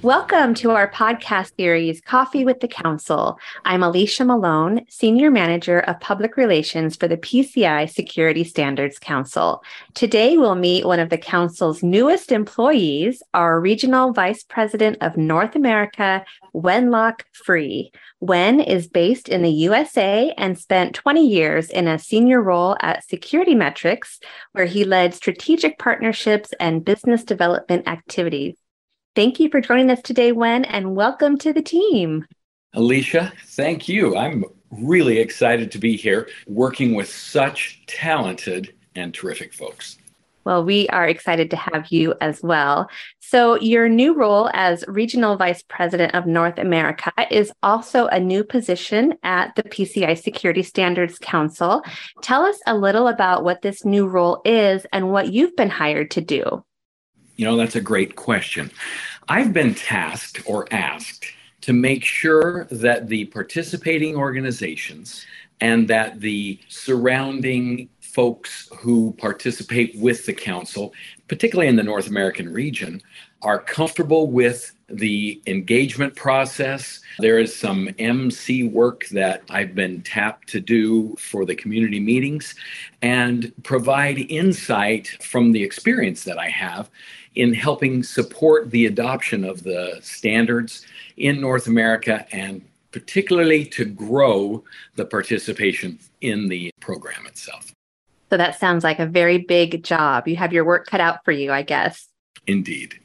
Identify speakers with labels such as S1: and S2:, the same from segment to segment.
S1: Welcome to our podcast series, Coffee with the Council. I'm Alicia Malone, Senior Manager of Public Relations for the PCI Security Standards Council. Today, we'll meet one of the Council's newest employees, our Regional Vice President of North America, Wenlock Free. Wen is based in the USA and spent 20 years in a senior role at Security Metrics, where he led strategic partnerships and business development activities. Thank you for joining us today, Wen, and welcome to the team.
S2: Alicia, thank you. I'm really excited to be here working with such talented and terrific folks.
S1: Well, we are excited to have you as well. So your new role as Regional Vice President of North America is also a new position at the PCI Security Standards Council. Tell us a little about what this new role is and what you've been hired to do.
S2: That's a great question. I've been tasked or asked to make sure that the participating organizations and that the surrounding folks who participate with the council, particularly in the North American region, are comfortable with the engagement process. There is some MC work that I've been tapped to do for the community meetings and provide insight from the experience that I have in helping support the adoption of the standards in North America and particularly to grow the participation in the program itself.
S1: So that sounds like a very big job. You have your work cut out for you, I guess.
S2: Indeed.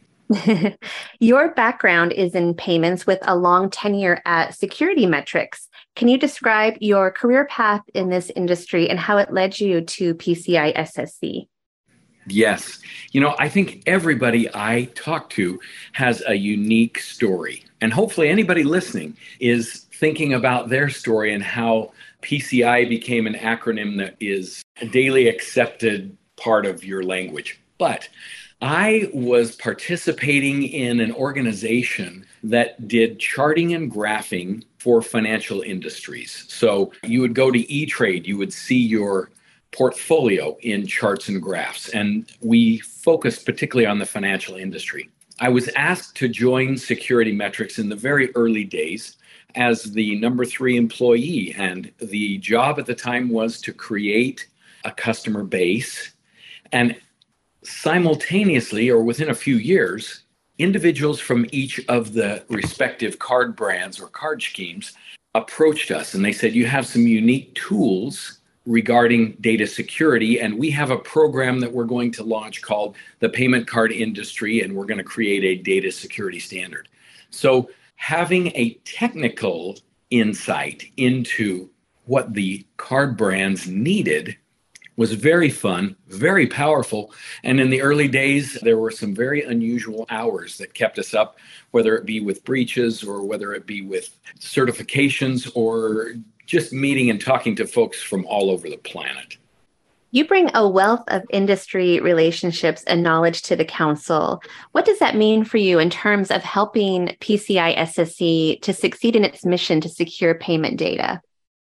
S1: Your background is in payments with a long tenure at Security Metrics. Can you describe your career path in this industry and how it led you to PCI SSC?
S2: Yes. I think everybody I talk to has a unique story. And hopefully anybody listening is thinking about their story and how PCI became an acronym that is a daily accepted part of your language. But I was participating in an organization that did charting and graphing for financial industries. So you would go to E-Trade, you would see your portfolio in charts and graphs, and we focused particularly on the financial industry. I was asked to join Security Metrics in the very early days as the number 3 employee, and the job at the time was to create a customer base, and simultaneously, or within a few years, individuals from each of the respective card brands or card schemes approached us, and they said, you have some unique tools regarding data security, and we have a program that we're going to launch called the Payment Card Industry, and we're going to create a data security standard. So having a technical insight into what the card brands needed was very fun, very powerful. And in the early days, there were some very unusual hours that kept us up, whether it be with breaches or whether it be with certifications or just meeting and talking to folks from all over the planet.
S1: You bring a wealth of industry relationships and knowledge to the council. What does that mean for you in terms of helping PCI SSC to succeed in its mission to secure payment data?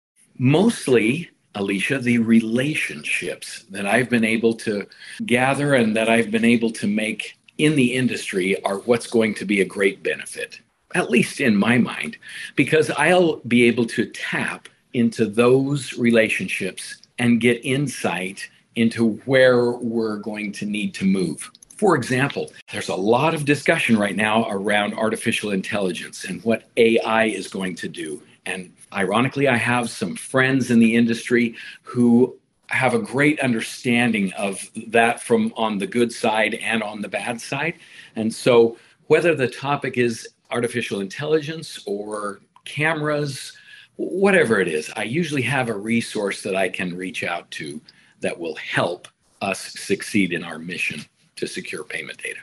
S2: Mostly, Alicia, the relationships that I've been able to gather and that I've been able to make in the industry are what's going to be a great benefit, at least in my mind, because I'll be able to tap into those relationships and get insight into where we're going to need to move. For example, there's a lot of discussion right now around artificial intelligence and what AI is going to do. And ironically, I have some friends in the industry who have a great understanding of that from on the good side and on the bad side. And so whether the topic is artificial intelligence or cameras, whatever it is, I usually have a resource that I can reach out to that will help us succeed in our mission to secure payment data.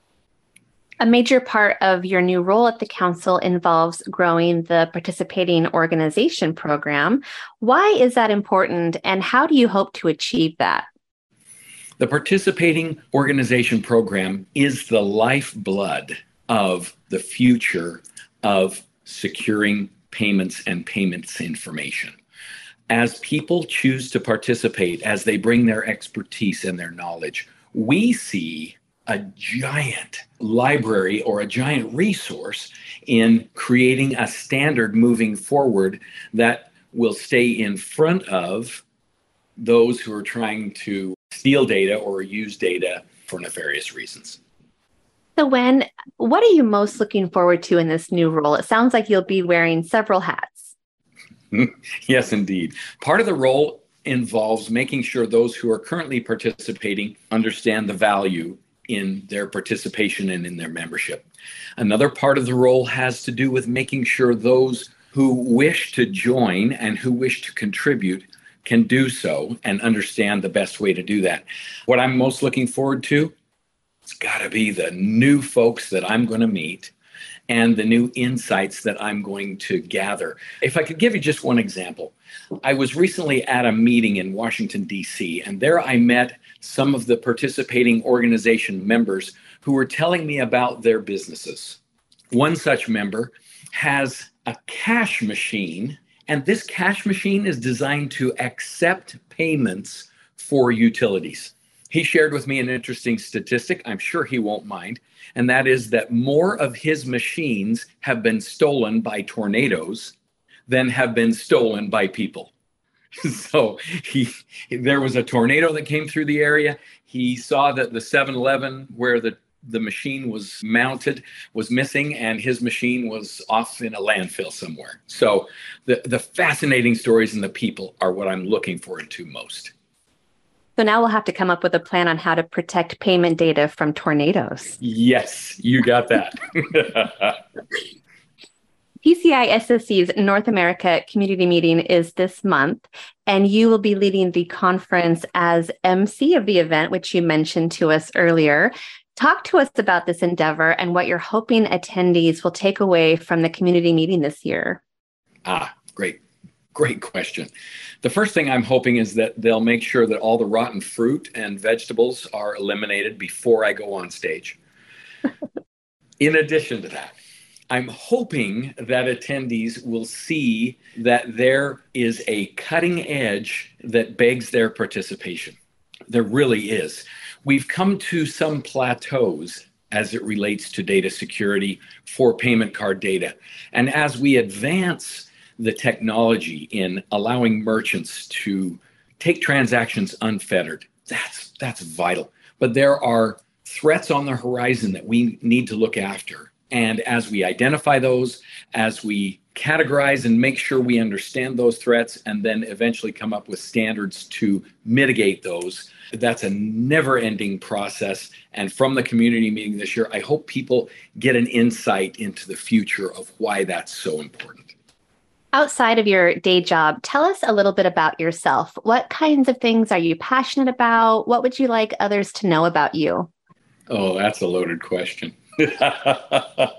S1: A major part of your new role at the council involves growing the participating organization program. Why is that important, and how do you hope to achieve that?
S2: The participating organization program is the lifeblood of the future of securing payments and payments information. As people choose to participate, as they bring their expertise and their knowledge, we see a giant library or a giant resource in creating a standard moving forward that will stay in front of those who are trying to steal data or use data for nefarious reasons.
S1: So, what are you most looking forward to in this new role? It sounds like you'll be wearing several hats.
S2: Yes, indeed. Part of the role involves making sure those who are currently participating understand the value in their participation and in their membership. Another part of the role has to do with making sure those who wish to join and who wish to contribute can do so and understand the best way to do that. What I'm most looking forward to, it's got to be the new folks that I'm going to meet and the new insights that I'm going to gather. If I could give you just one example, I was recently at a meeting in Washington, D.C., and there I met some of the participating organization members who were telling me about their businesses. One such member has a cash machine, and this cash machine is designed to accept payments for utilities. He shared with me an interesting statistic, I'm sure he won't mind, and that is that more of his machines have been stolen by tornadoes than have been stolen by people. So there was a tornado that came through the area. He saw that the 7-Eleven where the machine was mounted was missing, and his machine was off in a landfill somewhere. So the fascinating stories and the people are what I'm looking forward to most.
S1: So now we'll have to come up with a plan on how to protect payment data from tornadoes.
S2: Yes, you got that.
S1: PCI SSC's North America Community Meeting is this month, and you will be leading the conference as MC of the event, which you mentioned to us earlier. Talk to us about this endeavor and what you're hoping attendees will take away from the community meeting this year.
S2: Great question. The first thing I'm hoping is that they'll make sure that all the rotten fruit and vegetables are eliminated before I go on stage. In addition to that, I'm hoping that attendees will see that there is a cutting edge that begs their participation. There really is. We've come to some plateaus as it relates to data security for payment card data. And as we advance the technology in allowing merchants to take transactions unfettered, that's vital. But there are threats on the horizon that we need to look after. And as we identify those, as we categorize and make sure we understand those threats, and then eventually come up with standards to mitigate those, that's a never-ending process. And from the community meeting this year, I hope people get an insight into the future of why that's so important.
S1: Outside of your day job, tell us a little bit about yourself. What kinds of things are you passionate about? What would you like others to know about you?
S2: Oh, that's a loaded question. That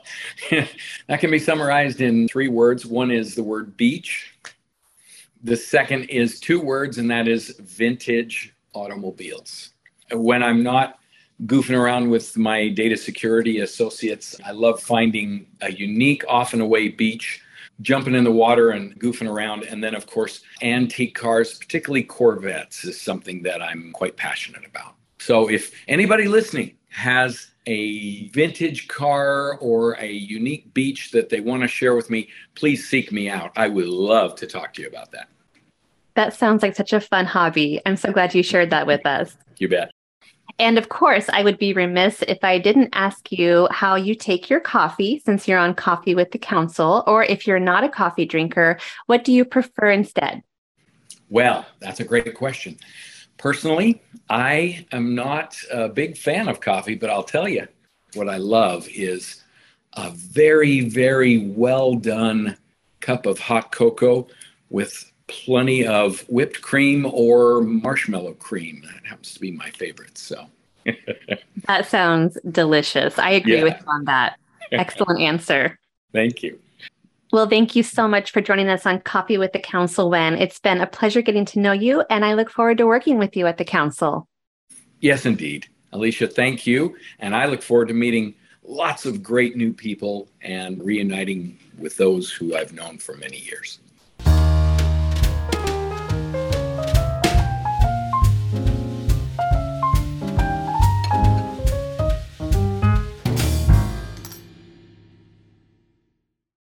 S2: can be summarized in 3 words. One is the word beach. The second is 2 words, and that is vintage automobiles. When I'm not goofing around with my data security associates, I love finding a unique, off and away beach, jumping in the water and goofing around. And then, of course, antique cars, particularly Corvettes, is something that I'm quite passionate about. So if anybody listening has a vintage car or a unique beach that they want to share with me, please seek me out. I would love to talk to you about that.
S1: That sounds like such a fun hobby. I'm so glad you shared that with us.
S2: You bet.
S1: And of course, I would be remiss if I didn't ask you how you take your coffee, since you're on Coffee with the Council, or if you're not a coffee drinker, what do you prefer instead?
S2: Well, that's a great question. Personally, I am not a big fan of coffee, but I'll tell you what I love is a very, very well done cup of hot cocoa with plenty of whipped cream or marshmallow cream. That happens to be my favorite. So
S1: that sounds delicious. I agree with you on that. Excellent answer.
S2: Thank you.
S1: Well, thank you so much for joining us on Coffee with the Council, Wen. It's been a pleasure getting to know you, and I look forward to working with you at the Council.
S2: Yes, indeed. Alicia, thank you. And I look forward to meeting lots of great new people and reuniting with those who I've known for many years.